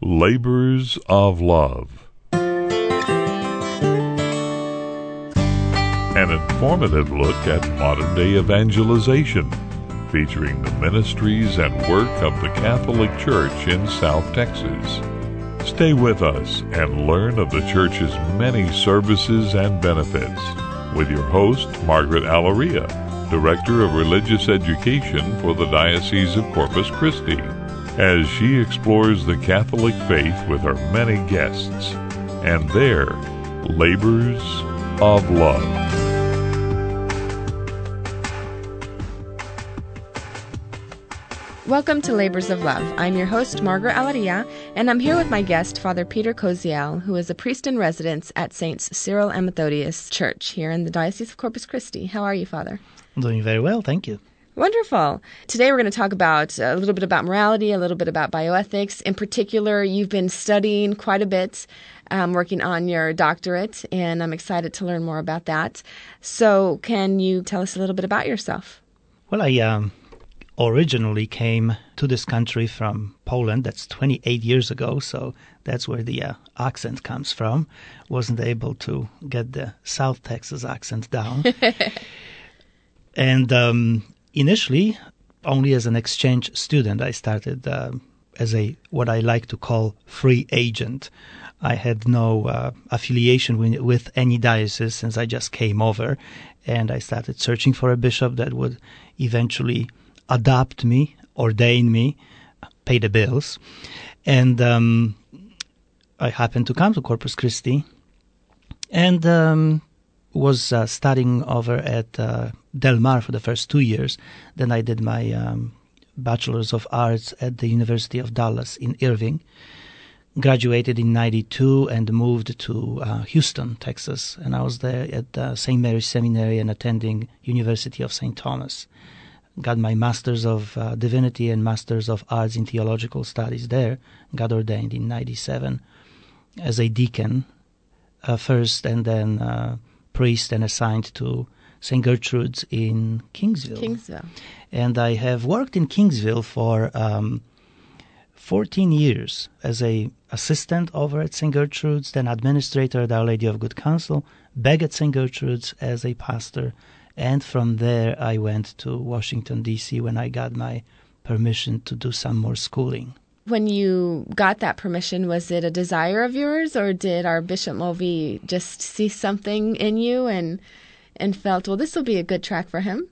Labors of Love. An informative look at modern-day evangelization, featuring the ministries and work of the Catholic Church in South Texas. Stay with us and learn of the Church's many services and benefits with your host, Margaret Alaria, Director of Religious Education for the Diocese of Corpus Christi, as she explores the Catholic faith with her many guests and their labors of love. Welcome to Labors of Love. I'm your host, Margaret Alaria, and I'm here with my guest, Father Peter Koziel, who is a priest in residence at Saints Cyril and Methodius Church here in the Diocese of Corpus Christi. How are you, Father? I'm doing very well, thank you. Wonderful. Today we're going to talk about a little bit about morality, a little bit about bioethics. In particular, you've been studying quite a bit, working on your doctorate, and I'm excited to learn more about that. So can you tell us a little bit about yourself? Well, I originally came to this country from Poland. That's 28 years ago, so that's where the accent comes from. Wasn't able to get the South Texas accent down. And initially, only as an exchange student, I started as a what I like to call free agent. I had no affiliation with any diocese since I just came over, and I started searching for a bishop that would eventually adopt me, ordain me, pay the bills. And I happened to come to Corpus Christi and was studying over at Del Mar for the first 2 years. Then I did my Bachelor's of Arts at the University of Dallas in Irving. Graduated in 92 and moved to Houston, Texas. And I was there at St. Mary's Seminary and attending University of St. Thomas. Got my Master's of Divinity and Master's of Arts in Theological Studies there. Got ordained in 97 as a deacon first, and then priest and assigned to St. Gertrude's in Kingsville. And I have worked in Kingsville for 14 years as a assistant over at St. Gertrude's, then administrator at Our Lady of Good Counsel, back at St. Gertrude's as a pastor. And from there, I went to Washington, D.C. when I got my permission to do some more schooling. When you got that permission, was it a desire of yours, or did our Bishop Mulvey just see something in you and felt, well, this will be a good track for him?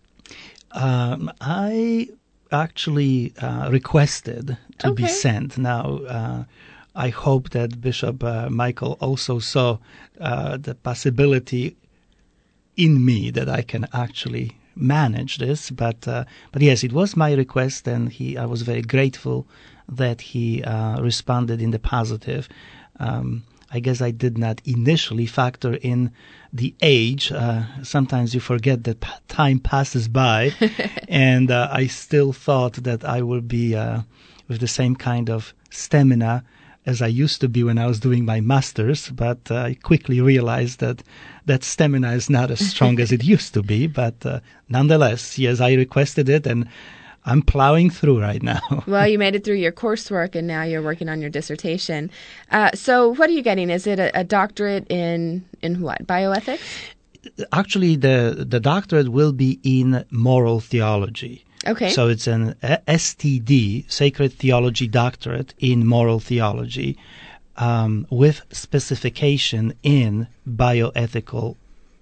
I actually requested to be sent. Now, I hope that Bishop Michael also saw the possibility in me that I can actually manage this, but yes, it was my request, and I was very grateful that he responded in the positive. I guess I did not initially factor in the age. Sometimes you forget that time passes by, and I still thought that I would be with the same kind of stamina as I used to be when I was doing my master's, but I quickly realized that stamina is not as strong as it used to be. But nonetheless, yes, I requested it, and I'm plowing through right now. Well, you made it through your coursework, and now you're working on your dissertation. So what are you getting? Is it a doctorate in what, bioethics? Actually, the doctorate will be in moral theology. Okay. So it's an STD, Sacred Theology Doctorate in Moral Theology, with specification in biomedical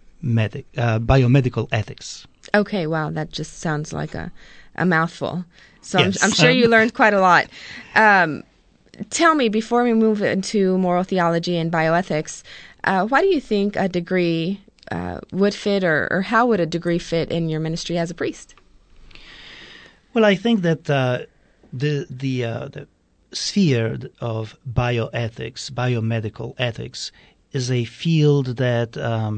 ethics. Okay, wow, that just sounds like a mouthful. So yes. I'm sure you learned quite a lot. Tell me, before we move into moral theology and bioethics, why do you think a degree would fit, or how would a degree fit in your ministry as a priest? Well, I think that the sphere of bioethics, biomedical ethics, is a field that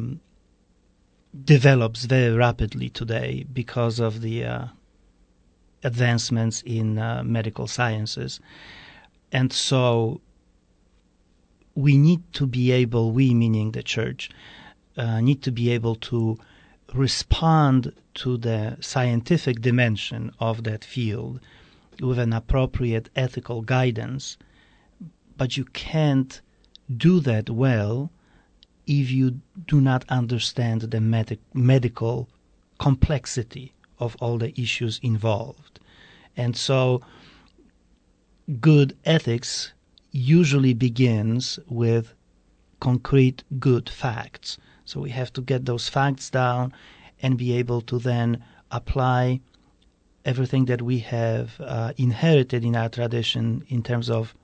develops very rapidly today because of the advancements in medical sciences. And so we need to be able, we meaning the Church, need to be able to respond to the scientific dimension of that field with an appropriate ethical guidance, but you can't do that well if you do not understand the medical complexity of all the issues involved. And so good ethics usually begins with concrete good facts. So we have to get those facts down and be able to then apply everything that we have inherited in our tradition in terms of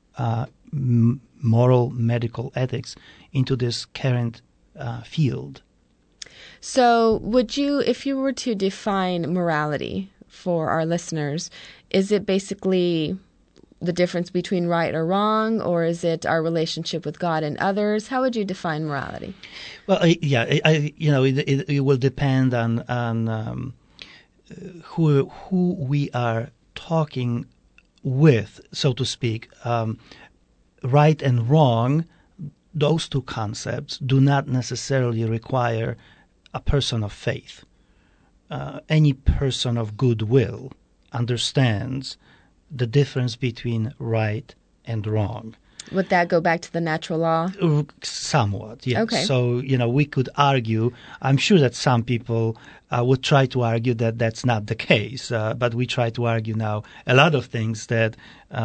moral medical ethics into this current field. So would you, if you were to define morality for our listeners, is it basically the difference between right or wrong, or is it our relationship with God and others? How would you define morality? Well, it will depend on who we are talking with, so to speak. Right and wrong, those two concepts do not necessarily require a person of faith. Any person of goodwill understands the difference between right and wrong. Would that go back to the natural law? Somewhat, yes. Okay. So, we could argue, I'm sure that some people would try to argue that that's not the case, but we try to argue now a lot of things that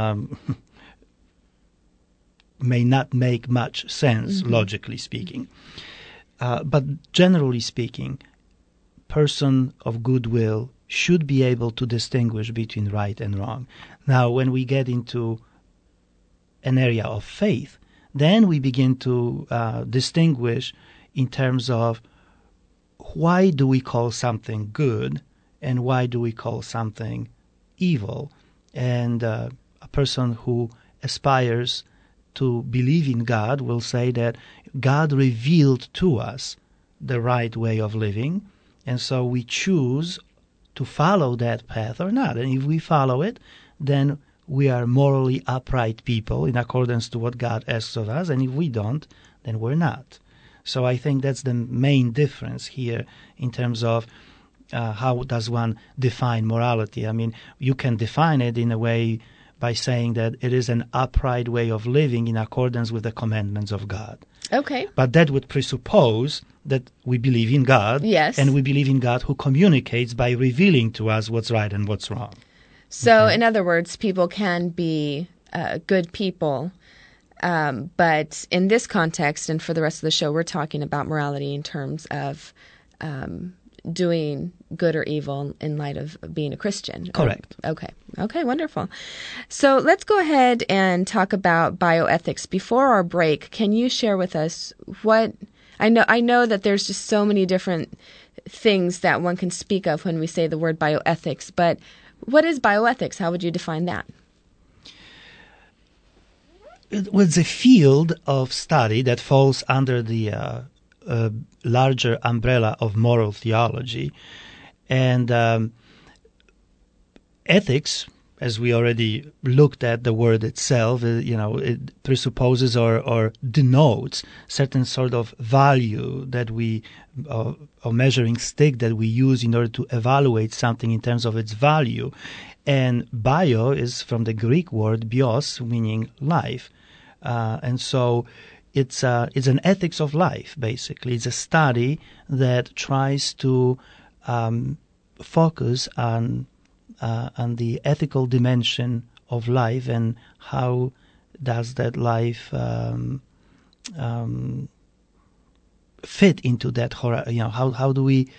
may not make much sense, logically speaking. But generally speaking, person of goodwill should be able to distinguish between right and wrong. Now, when we get into an area of faith, then we begin to distinguish in terms of why do we call something good and why do we call something evil. And a person who aspires to believe in God will say that God revealed to us the right way of living, and so we choose to follow that path or not. And if we follow it, then we are morally upright people in accordance to what God asks of us, and if we don't, then we're not. So I think that's the main difference here in terms of how does one define morality. I mean, you can define it in a way by saying that it is an upright way of living in accordance with the commandments of God. Okay. But that would presuppose that we believe in God. Yes. And we believe in God who communicates by revealing to us what's right and what's wrong. So, in other words, people can be good people, but in this context, and for the rest of the show, we're talking about morality in terms of doing good or evil in light of being a Christian. Correct. Okay, wonderful. So let's go ahead and talk about bioethics. Before our break, can you share with us what I know that there's just so many different things that one can speak of when we say the word bioethics, but what is bioethics? How would you define that? It was a field of study that falls under the larger umbrella of moral theology. And ethics, as we already looked at the word itself, it presupposes or denotes certain sort of value that we, or measuring stick that we use in order to evaluate something in terms of its value. And bio is from the Greek word bios, meaning life. And so it's an ethics of life, basically. It's a study that tries to focus on the ethical dimension of life and how does that life fit into that. How do we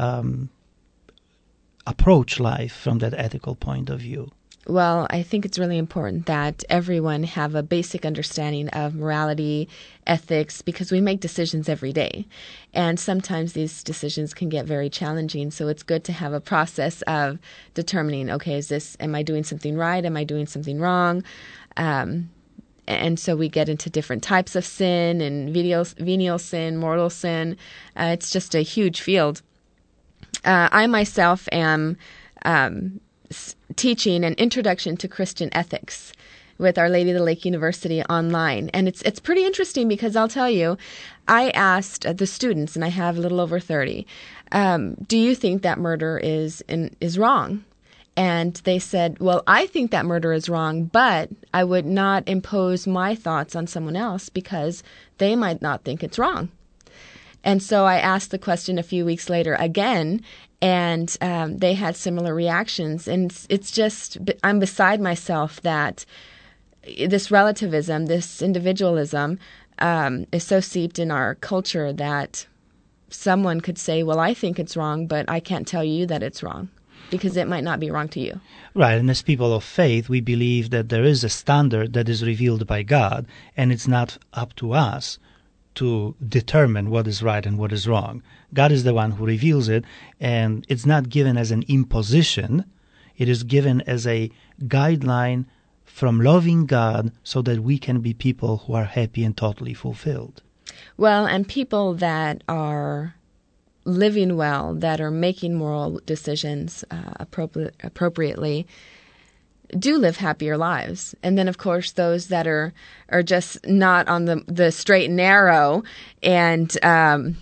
approach life from that ethical point of view? Well, I think it's really important that everyone have a basic understanding of morality, ethics, because we make decisions every day. And sometimes these decisions can get very challenging. So it's good to have a process of determining, okay, am I doing something right? Am I doing something wrong? And so we get into different types of sin and venial sin, mortal sin. It's just a huge field. I myself am teaching an introduction to Christian ethics with Our Lady of the Lake University online. And it's pretty interesting because I'll tell you, I asked the students, and I have a little over 30, do you think that murder is wrong? And they said, well, I think that murder is wrong, but I would not impose my thoughts on someone else because they might not think it's wrong. And so I asked the question a few weeks later again, and they had similar reactions. And it's just, I'm beside myself that this relativism, this individualism is so seeped in our culture that someone could say, well, I think it's wrong, but I can't tell you that it's wrong, because it might not be wrong to you. Right, and as people of faith, we believe that there is a standard that is revealed by God, and it's not up to us to determine what is right and what is wrong. God is the one who reveals it, and it's not given as an imposition. It is given as a guideline from loving God so that we can be people who are happy and totally fulfilled. Well, and people that are living well, that are making moral decisions appropriately, do live happier lives. And then, of course, those that are just not on the straight and narrow and are,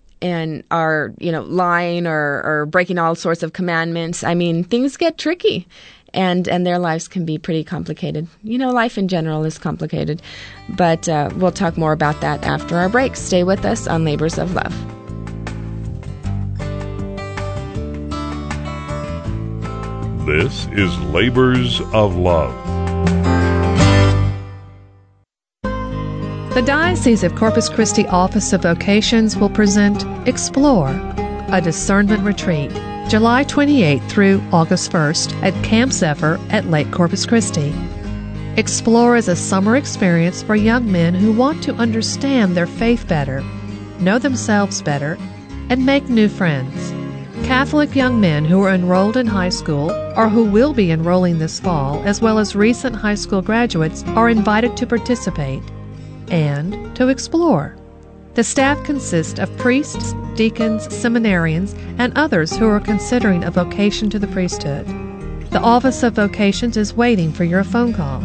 lying or breaking all sorts of commandments. I mean, things get tricky, and their lives can be pretty complicated. Life in general is complicated. But we'll talk more about that after our break. Stay with us on Labors of Love. This is Labors of Love. The Diocese of Corpus Christi Office of Vocations will present Explore, a discernment retreat, July 28th through August 1st at Camp Zephyr at Lake Corpus Christi. Explore is a summer experience for young men who want to understand their faith better, know themselves better, and make new friends. Catholic young men who are enrolled in high school or who will be enrolling this fall, as well as recent high school graduates, are invited to participate and to explore. The staff consists of priests, deacons, seminarians, and others who are considering a vocation to the priesthood. The Office of Vocations is waiting for your phone call.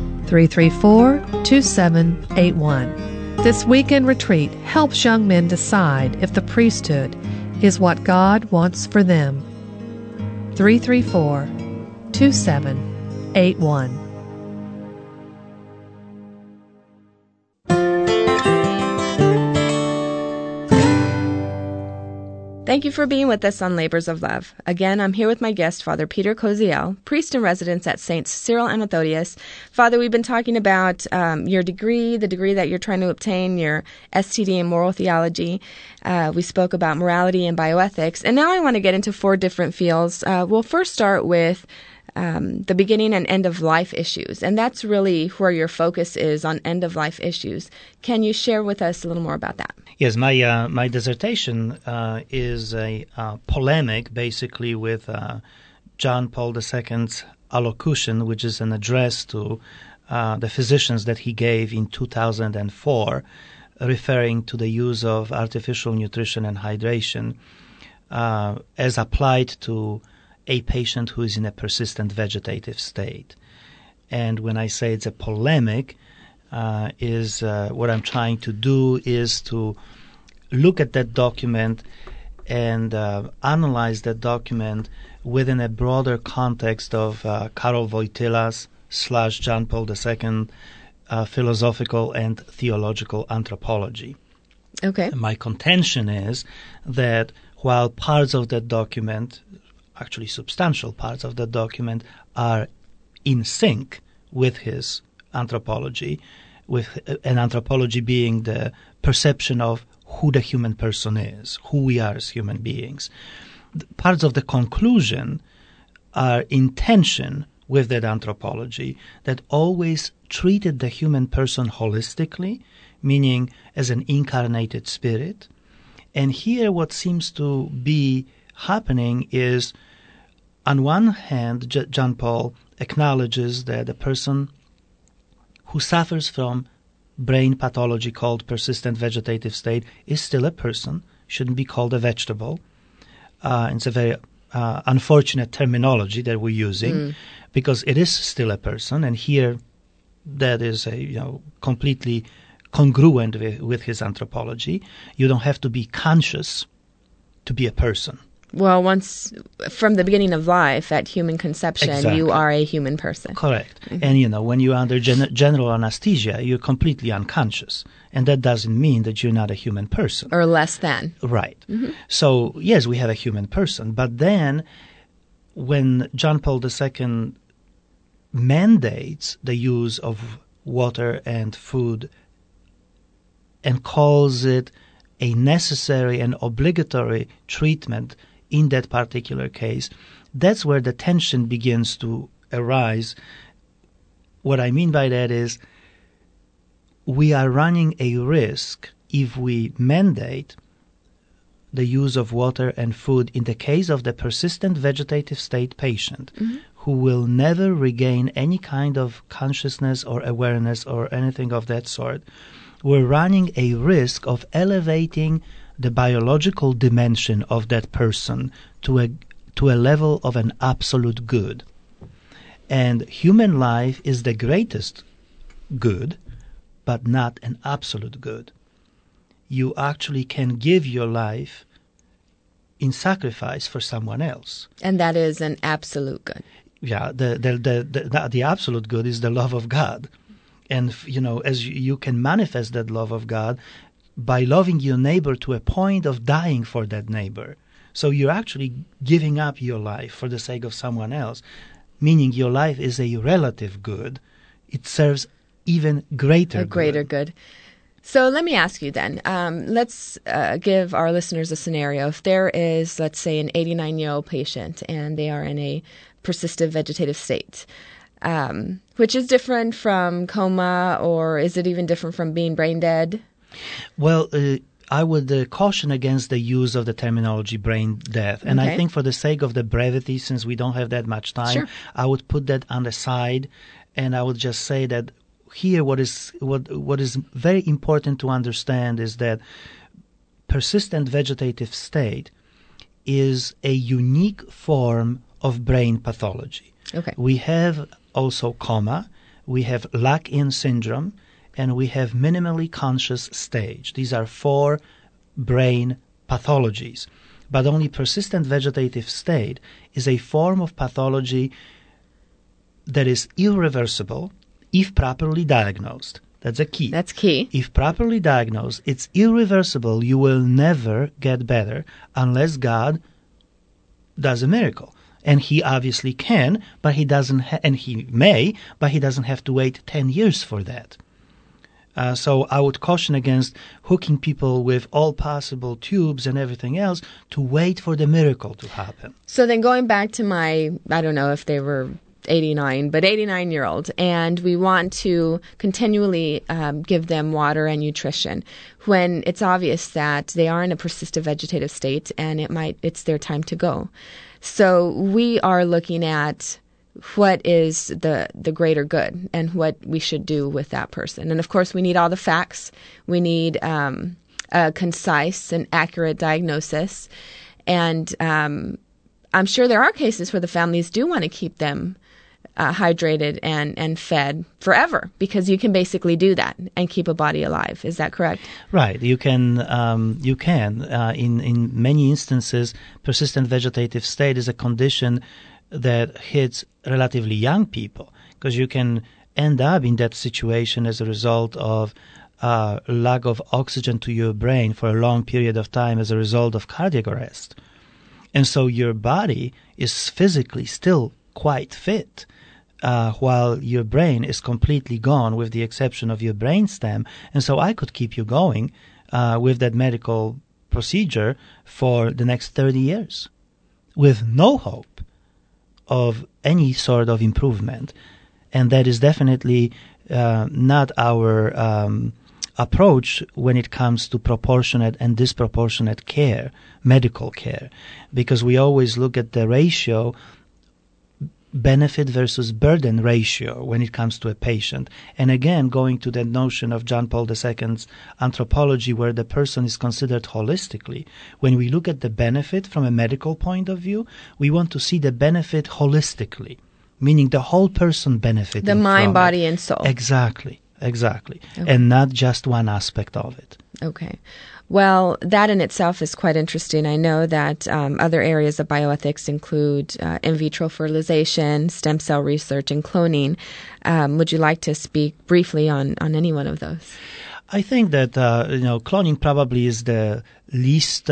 334-2781. This weekend retreat helps young men decide if the priesthood is what God wants for them. 334-2781. Thank you for being with us on Labors of Love. Again, I'm here with my guest, Father Peter Koziel, priest in residence at St. Cyril and Methodius. Father, we've been talking about your degree, the degree that you're trying to obtain, your STD in moral theology. We spoke about morality and bioethics. And now I want to get into 4 different fields. We'll first start with the beginning and end of life issues. And that's really where your focus is, on end of life issues. Can you share with us a little more about that? Yes, my dissertation is a polemic, basically, with John Paul II's allocution, which is an address to the physicians that he gave in 2004, referring to the use of artificial nutrition and hydration as applied to a patient who is in a persistent vegetative state. And when I say it's a polemic, what I'm trying to do is to look at that document and analyze that document within a broader context of Karol Wojtyla's / John Paul II philosophical and theological anthropology. Okay. My contention is that while parts of that document, actually substantial parts of that document, are in sync with his anthropology, with an anthropology being the perception of who the human person is, who we are as human beings. Parts of the conclusion are in tension with that anthropology that always treated the human person holistically, meaning as an incarnated spirit. And here what seems to be happening is, on one hand, John Paul acknowledges that a person who suffers from brain pathology called persistent vegetative state is still a person, shouldn't be called a vegetable. It's a very unfortunate terminology that we're using because it is still a person, and here that is completely congruent with his anthropology. You don't have to be conscious to be a person. Well, once from the beginning of life at human conception, Exactly. you are a human person. Correct. And, when you're under general anesthesia, you're completely unconscious. And that doesn't mean that you're not a human person. Or less than. Right. So, yes, we have a human person. But then when John Paul II mandates the use of water and food and calls it a necessary and obligatory treatment in that particular case, that's where the tension begins to arise. What I mean by that is we are running a risk if we mandate the use of water and food in the case of the persistent vegetative state patient who will never regain any kind of consciousness or awareness or anything of that sort. We're running a risk of elevating the biological dimension of that person to a level of an absolute good. And human life is the greatest good, but not an absolute good. You actually can give your life in sacrifice for someone else. And that is an absolute good. Yeah, the absolute good is the love of God. And, as you can manifest that love of God by loving your neighbor to a point of dying for that neighbor. So you're actually giving up your life for the sake of someone else, meaning your life is a relative good. It serves even greater good. So let me ask you then, let's give our listeners a scenario. If there is, let's say, an 89-year-old patient and they are in a persistent vegetative state, which is different from coma, or is it even different from being brain dead? Well, I would caution against the use of the terminology brain death. And I think for the sake of the brevity, since we don't have that much time, Sure. I would put that on the side, and I would just say that here what is very important to understand is that persistent vegetative state is a unique form of brain pathology. Okay. We have also coma, we have lock-in syndrome, and we have minimally conscious stage. These are 4 brain pathologies. But only persistent vegetative state is a form of pathology that is irreversible if properly diagnosed. That's a key. That's key. If properly diagnosed, it's irreversible. You will never get better unless God does a miracle. And he obviously can, but he doesn't, and he may, but he doesn't have to wait 10 years for that. So I would caution against hooking people with all possible tubes and everything else to wait for the miracle to happen. So then going back to my, I don't know if they were 89, but 89-year-old, and we want to continually give them water and nutrition when it's obvious that they are in a persistent vegetative state and it's their time to go. So we are looking at what is the greater good and what we should do with that person. And of course, we need all the facts. We need a concise and accurate diagnosis. And I'm sure there are cases where the families do want to keep them hydrated and fed forever, because you can basically do that and keep a body alive. Is that correct? Right. You can. In many instances, persistent vegetative state is a condition that hits relatively young people, because you can end up in that situation as a result of lack of oxygen to your brain for a long period of time as a result of cardiac arrest. And so your body is physically still quite fit, while your brain is completely gone with the exception of your brainstem. And so I could keep you going with that medical procedure for the next 30 years with no hope of any sort of improvement. And that is definitely not our approach when it comes to proportionate and disproportionate care, medical care, because we always look at the ratio, benefit versus burden ratio, when it comes to a patient. And again, going to the notion of John Paul II's anthropology, where the person is considered holistically. When we look at the benefit from a medical point of view, we want to see the benefit holistically, meaning the whole person benefiting The mind, from body, it. and soul. Exactly. Okay. And not just one aspect of it. Okay. Well, that in itself is quite interesting. I know that other areas of bioethics include in vitro fertilization, stem cell research, and cloning. Would you like to speak briefly on any one of those? I think that cloning probably is the least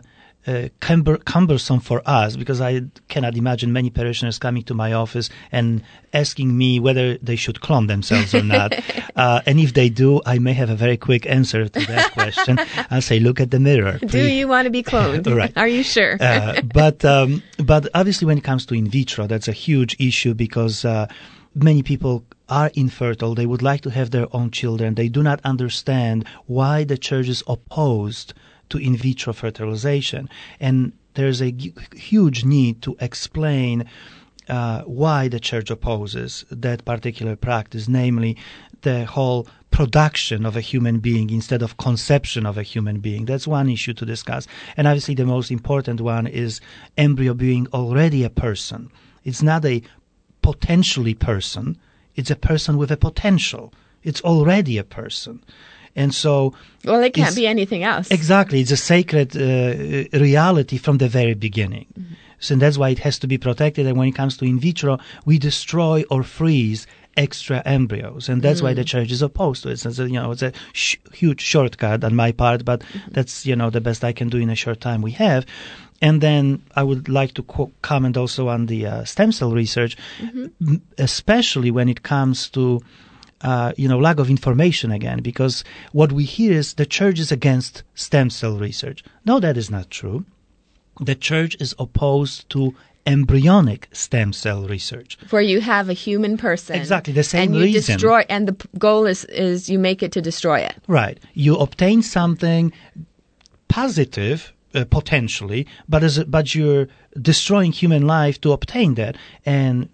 cumbersome for us, because I cannot imagine many parishioners coming to my office and asking me whether they should clone themselves or not. And if they do, I may have a very quick answer to that question. I'll say, look at the mirror. Do you want to be cloned? Right. Are you sure? But obviously when it comes to in vitro, that's a huge issue, because many people are infertile. They would like to have their own children. They do not understand why the church is opposed to in vitro fertilization. And there's a huge need to explain why the church opposes that particular practice, namely the whole production of a human being instead of conception of a human being. That's one issue to discuss. And obviously the most important one is embryo being already a person. It's not a potentially person. It's a person with a potential. It's already a person. And so... Well, it can't be anything else. Exactly. It's a sacred reality from the very beginning. Mm-hmm. So that's why it has to be protected. And when it comes to in vitro, we destroy or freeze extra embryos. And that's why the church is opposed to it. It's a huge shortcut on my part, but that's, the best I can do in a short time we have. And then I would like to comment also on the stem cell research, especially when it comes to lack of information again, because what we hear is the church is against stem cell research. No, that is not true. The church is opposed to embryonic stem cell research, where you have a human person, exactly the same and you reason. Destroy, and the goal is you make it to destroy it. Right. You obtain something positive, potentially, but you're destroying human life to obtain that. And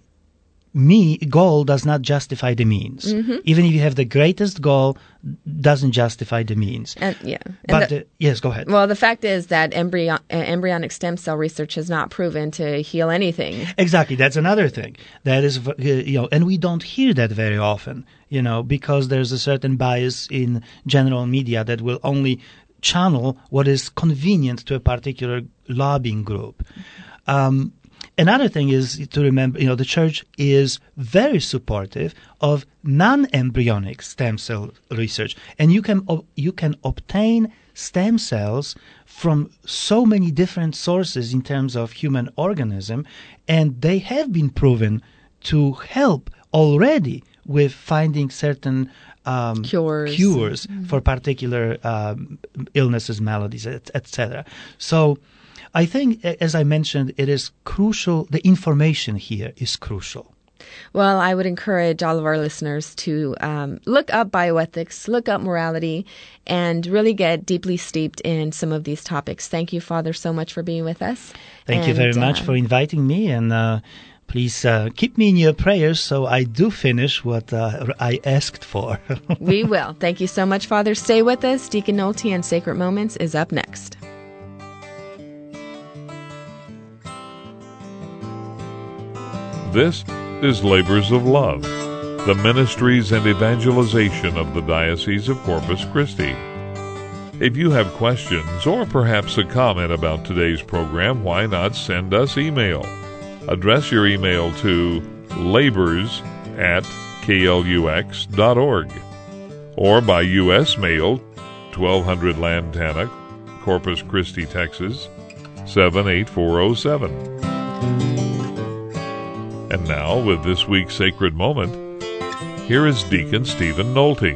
goal does not justify the means. Even if you have the greatest goal, doesn't justify the means. Yes, go ahead. Well, the fact is that embryonic stem cell research has not proven to heal anything. Exactly, that's another thing. That is, and we don't hear that very often, because there's a certain bias in general media that will only channel what is convenient to a particular lobbying group. Another thing is to remember, the church is very supportive of non-embryonic stem cell research, and you can obtain stem cells from so many different sources in terms of human organism, and they have been proven to help already with finding certain cures for particular illnesses, maladies, etc. So I think, as I mentioned, it is crucial. The information here is crucial. Well, I would encourage all of our listeners to look up bioethics, look up morality, and really get deeply steeped in some of these topics. Thank you, Father, so much for being with us. Thank you very much for inviting me, and please keep me in your prayers so I do finish what I asked for. We will. Thank you so much, Father. Stay with us. Deacon Nolte and Sacred Moments is up next. This is Labors of Love, the ministries and evangelization of the Diocese of Corpus Christi. If you have questions or perhaps a comment about today's program, why not send us email? Address your email to labors@klux.org or by U.S. mail, 1200 Lantana, Corpus Christi, Texas, 78407. And now, with this week's Sacred Moment, here is Deacon Stephen Nolte.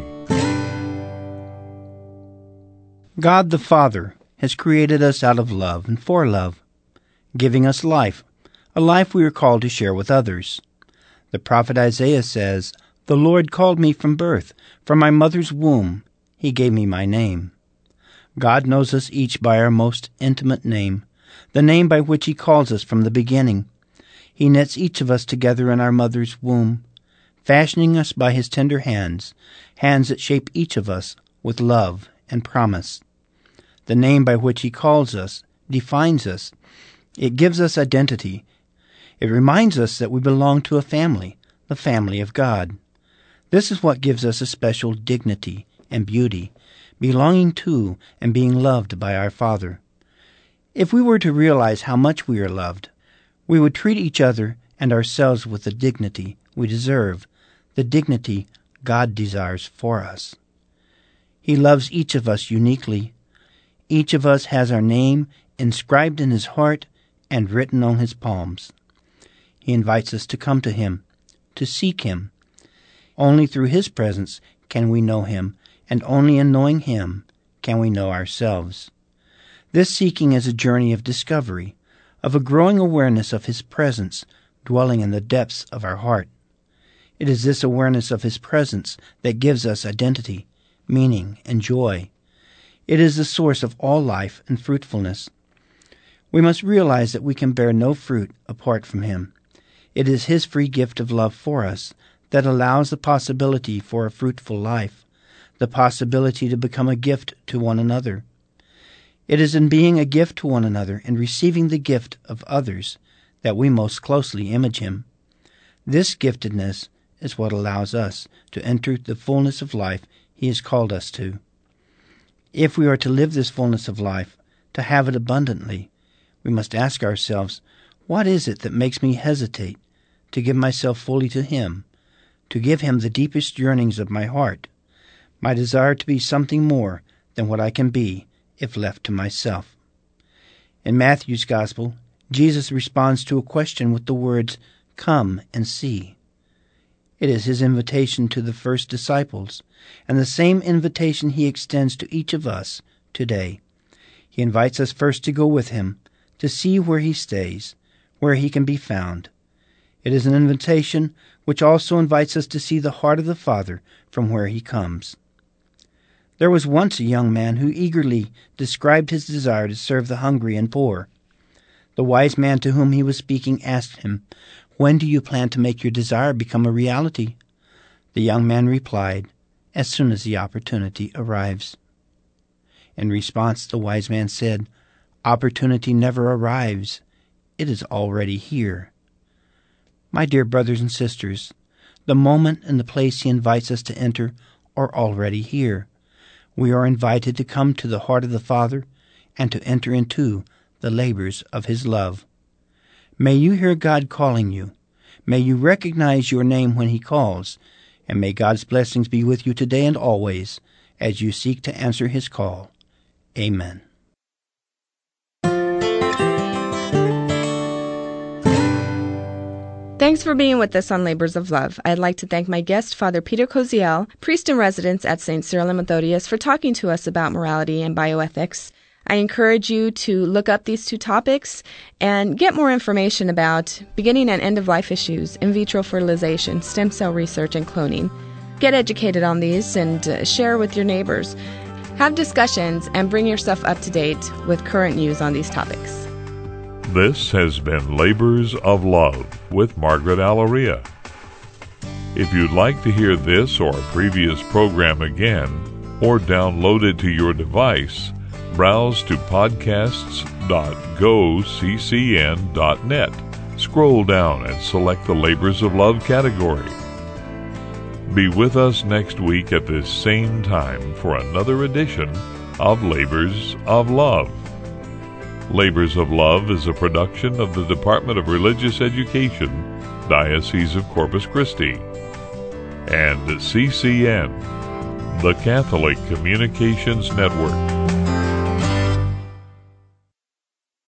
God the Father has created us out of love and for love, giving us life, a life we are called to share with others. The prophet Isaiah says, "The Lord called me from birth, from my mother's womb. He gave me my name." God knows us each by our most intimate name, the name by which He calls us from the beginning. He knits each of us together in our mother's womb, fashioning us by His tender hands, hands that shape each of us with love and promise. The name by which He calls us defines us. It gives us identity. It reminds us that we belong to a family, the family of God. This is what gives us a special dignity and beauty, belonging to and being loved by our Father. If we were to realize how much we are loved, we would treat each other and ourselves with the dignity we deserve, the dignity God desires for us. He loves each of us uniquely. Each of us has our name inscribed in his heart and written on his palms. He invites us to come to him, to seek him. Only through his presence can we know him, and only in knowing him can we know ourselves. This seeking is a journey of discovery, of a growing awareness of his presence dwelling in the depths of our heart. It is this awareness of his presence that gives us identity, meaning, and joy. It is the source of all life and fruitfulness. We must realize that we can bear no fruit apart from him. It is his free gift of love for us that allows the possibility for a fruitful life, the possibility to become a gift to one another. It is in being a gift to one another and receiving the gift of others that we most closely image him. This giftedness is what allows us to enter the fullness of life he has called us to. If we are to live this fullness of life, to have it abundantly, we must ask ourselves, what is it that makes me hesitate to give myself fully to him, to give him the deepest yearnings of my heart, my desire to be something more than what I can be if left to myself? In Matthew's Gospel, Jesus responds to a question with the words, "Come and see." It is his invitation to the first disciples, and the same invitation he extends to each of us today. He invites us first to go with him, to see where he stays, where he can be found. It is an invitation which also invites us to see the heart of the Father from where he comes. There was once a young man who eagerly described his desire to serve the hungry and poor. The wise man to whom he was speaking asked him, "When do you plan to make your desire become a reality?" The young man replied, "As soon as the opportunity arrives." In response, the wise man said, "Opportunity never arrives. It is already here." My dear brothers and sisters, the moment and the place he invites us to enter are already here. We are invited to come to the heart of the Father and to enter into the labors of his love. May you hear God calling you. May you recognize your name when he calls, and may God's blessings be with you today and always as you seek to answer his call. Amen. Thanks for being with us on Labors of Love. I'd like to thank my guest, Father Peter Koziel, priest in residence at St. Cyril and Methodius, for talking to us about morality and bioethics. I encourage you to look up these two topics and get more information about beginning and end-of-life issues, in vitro fertilization, stem cell research, and cloning. Get educated on these and share with your neighbors. Have discussions and bring yourself up to date with current news on these topics. This has been Labors of Love with Margaret Alaria. If you'd like to hear this or a previous program again, or download it to your device, browse to podcasts.goccn.net. Scroll down and select the Labors of Love category. Be with us next week at this same time for another edition of Labors of Love. Labors of Love is a production of the Department of Religious Education, Diocese of Corpus Christi, and CCN, the Catholic Communications Network.